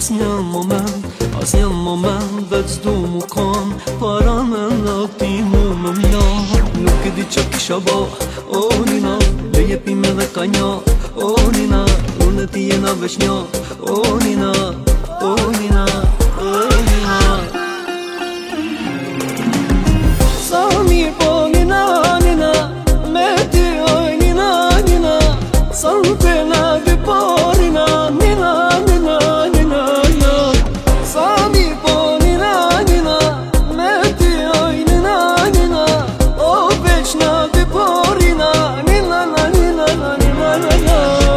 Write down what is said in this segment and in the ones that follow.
asnjë moment veç du mu kam para me nëti mu më mja. Nuk e di që kisha ba, o nina, le jepime dhe ka nja, o nina, unë e ti jena veç nja, o nina, o nina, o nina. Sa mirë po nina, nina, me ty oj nina, nina, sa në pena dy po nina, nina, nina, nina, nina. Sa mirë po nina, nina, me ty oj nina, nina, o veç na dy po nina, nina, nina, nina, nina, nina.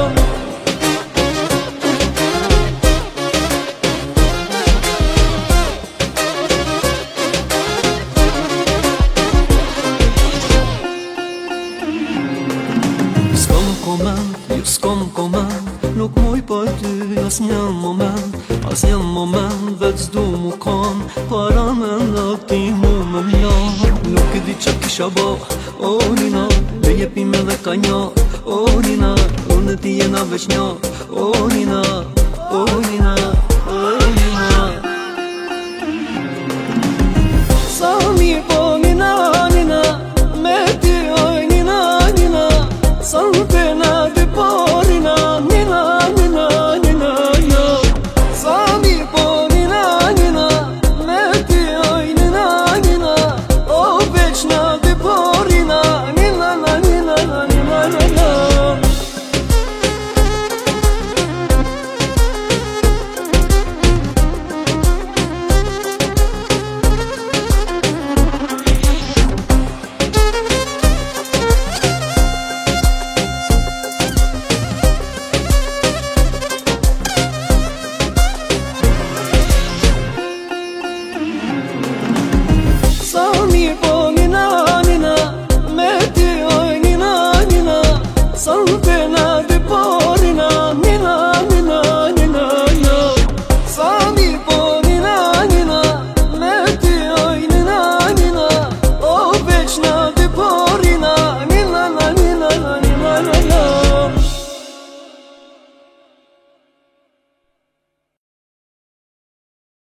S'kom komend, nuk muj për ty asnjë moment veç du mu kam para me nëti mu më mja. Nuk e di që kisha ba, o nina, le jepime dhe ka nja, o nina, unë e ti jena veç nja, o nina, o nina, o nina.